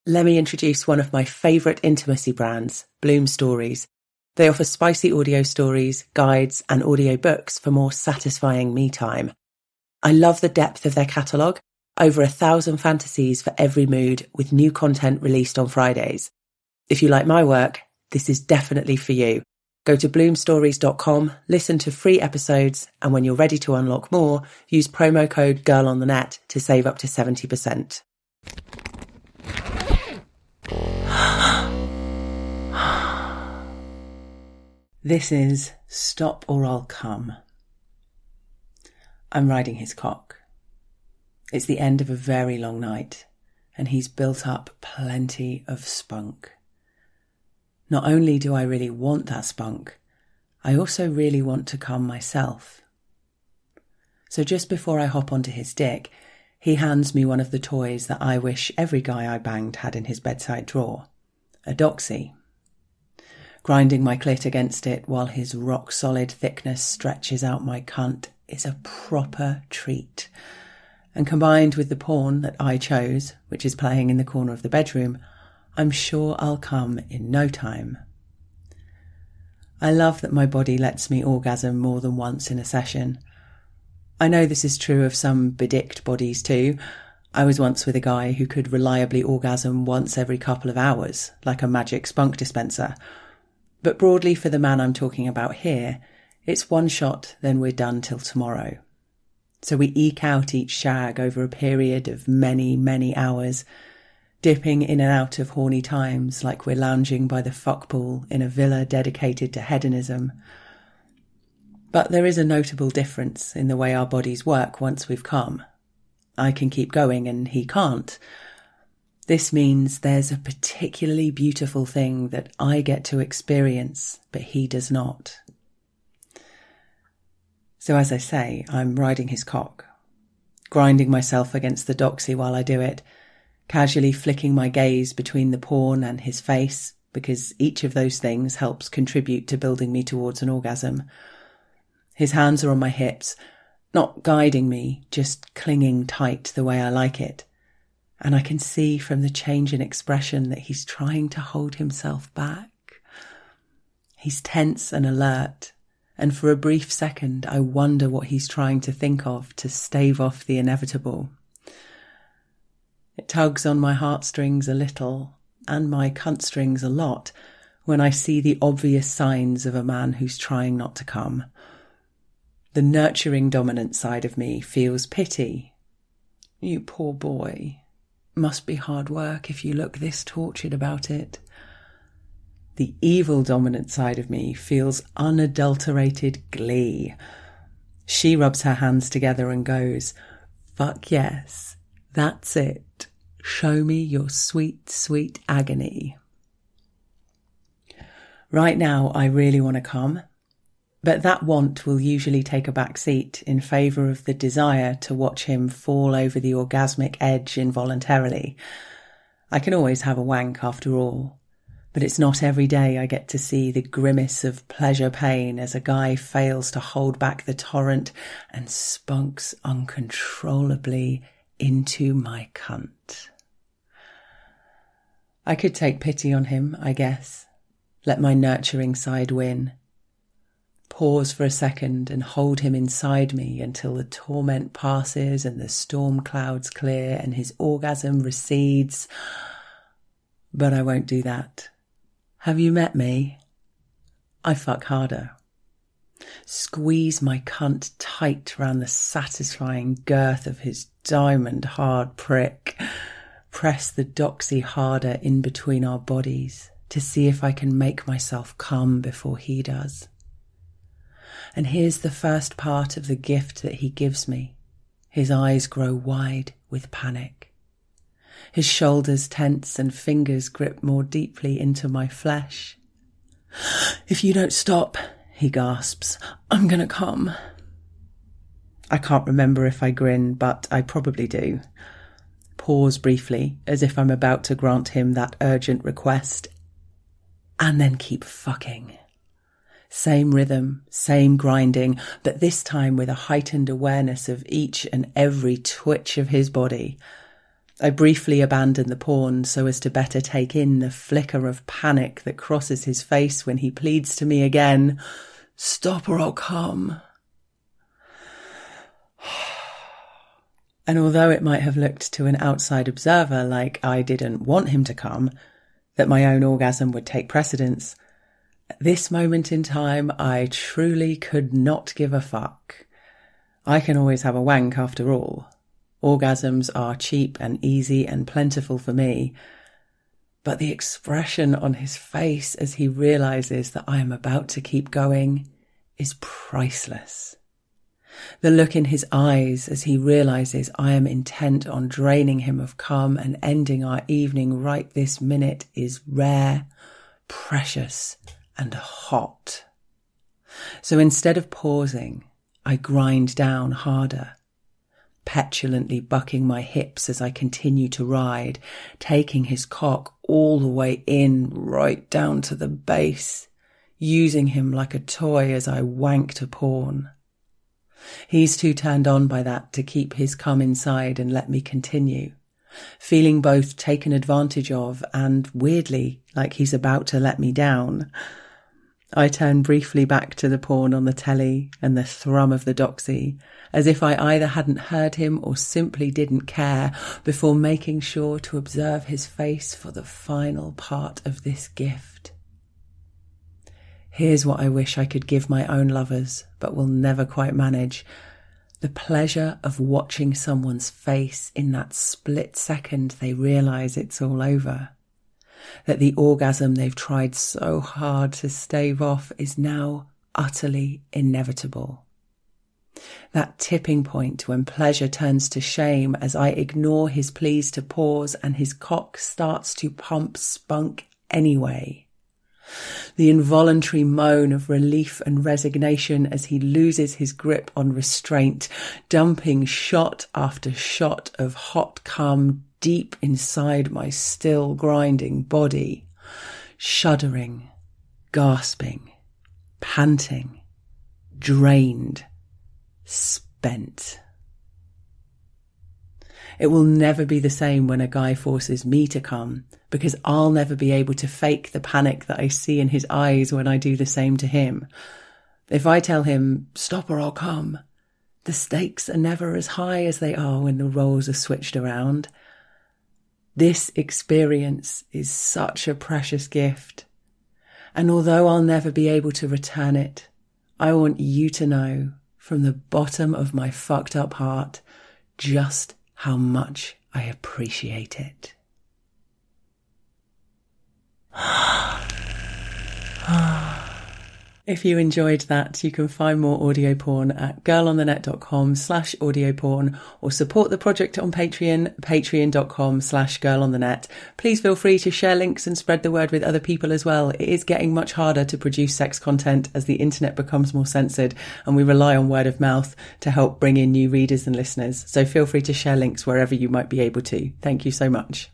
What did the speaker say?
Let me introduce one of my favourite intimacy brands, Bloom Stories. They offer spicy audio stories, guides, and audio books for more satisfying me time. I love the depth of their catalogue, over 1,000 fantasies for every mood, with new content released on Fridays. If you like my work, this is definitely for you. Go to bloomstories.com, listen to free episodes, and when you're ready to unlock more, use promo code GIRLONTHENET to save up to 70%. This is Stop or I'll Come. I'm riding his cock. It's the end of a very long night, and he's built up plenty of spunk. Not only do I really want that spunk, I also really want to come myself. So just before I hop onto his dick, he hands me one of the toys that I wish every guy I banged had in his bedside drawer, a doxy. Grinding my clit against it while his rock-solid thickness stretches out my cunt is a proper treat. And combined with the porn that I chose, which is playing in the corner of the bedroom, I'm sure I'll come in no time. I love that my body lets me orgasm more than once in a session. I know this is true of some bedicked bodies too. I was once with a guy who could reliably orgasm once every couple of hours, like a magic spunk dispenser. But broadly for the man I'm talking about here, it's one shot, then we're done till tomorrow. So we eke out each shag over a period of many, many hours, dipping in and out of horny times like we're lounging by the fuckpool in a villa dedicated to hedonism. But there is a notable difference in the way our bodies work once we've come. I can keep going and he can't. This means there's a particularly beautiful thing that I get to experience, but he does not. So as I say, I'm riding his cock, grinding myself against the doxy while I do it, casually flicking my gaze between the porn and his face, because each of those things helps contribute to building me towards an orgasm. His hands are on my hips, not guiding me, just clinging tight the way I like it. And I can see from the change in expression that he's trying to hold himself back. He's tense and alert, and for a brief second I wonder what he's trying to think of to stave off the inevitable. It tugs on my heartstrings a little, and my cunt strings a lot, when I see the obvious signs of a man who's trying not to come. The nurturing dominant side of me feels pity. You poor boy. Must be hard work if you look this tortured about it. The evil dominant side of me feels unadulterated glee. She rubs her hands together and goes, "Fuck yes, that's it. Show me your sweet, sweet agony." Right now, I really want to come, but that want will usually take a back seat in favour of the desire to watch him fall over the orgasmic edge involuntarily. I can always have a wank after all, but it's not every day I get to see the grimace of pleasure pain as a guy fails to hold back the torrent and spunks uncontrollably into my cunt. I could take pity on him, I guess. Let my nurturing side win. Pause for a second and hold him inside me until the torment passes and the storm clouds clear and his orgasm recedes. But I won't do that. Have you met me? I fuck harder. Squeeze my cunt tight round the satisfying girth of his diamond hard prick. Press the doxy harder in between our bodies to see if I can make myself come before he does. And here's the first part of the gift that he gives me. His eyes grow wide with panic. His shoulders tense and fingers grip more deeply into my flesh. "If you don't stop," he gasps, "I'm gonna come." I can't remember if I grin, but I probably do. Pause briefly, as if I'm about to grant him that urgent request, and then keep fucking. Same rhythm, same grinding, but this time with a heightened awareness of each and every twitch of his body. I briefly abandon the porn so as to better take in the flicker of panic that crosses his face when he pleads to me again, "Stop or I'll come." And although it might have looked to an outside observer like I didn't want him to come, that my own orgasm would take precedence, at this moment in time I truly could not give a fuck. I can always have a wank after all. Orgasms are cheap and easy and plentiful for me. But the expression on his face as he realises that I am about to keep going is priceless. The look in his eyes as he realises I am intent on draining him of cum and ending our evening right this minute is rare, precious, and hot. So instead of pausing, I grind down harder, petulantly bucking my hips as I continue to ride, taking his cock all the way in, right down to the base, using him like a toy as I wank to porn. He's too turned on by that to keep his cum inside and let me continue, feeling both taken advantage of and, weirdly, like he's about to let me down. I turn briefly back to the porn on the telly and the thrum of the doxy, as if I either hadn't heard him or simply didn't care, before making sure to observe his face for the final part of this gift. Here's what I wish I could give my own lovers, but will never quite manage. The pleasure of watching someone's face in that split second they realise it's all over. That the orgasm they've tried so hard to stave off is now utterly inevitable. That tipping point when pleasure turns to shame as I ignore his pleas to pause and his cock starts to pump spunk anyway. The involuntary moan of relief and resignation as he loses his grip on restraint, dumping shot after shot of hot cum deep inside my still grinding body, shuddering, gasping, panting, drained, spent. It will never be the same when a guy forces me to come, because I'll never be able to fake the panic that I see in his eyes when I do the same to him. If I tell him, "Stop or I'll come," the stakes are never as high as they are when the roles are switched around. This experience is such a precious gift. And although I'll never be able to return it, I want you to know from the bottom of my fucked up heart just how much I appreciate it. If you enjoyed that, you can find more audio porn at girlonthenet.com/audioporn or support the project on Patreon, patreon.com/girlonthenet. Please feel free to share links and spread the word with other people as well. It is getting much harder to produce sex content as the internet becomes more censored, and we rely on word of mouth to help bring in new readers and listeners. So feel free to share links wherever you might be able to. Thank you so much.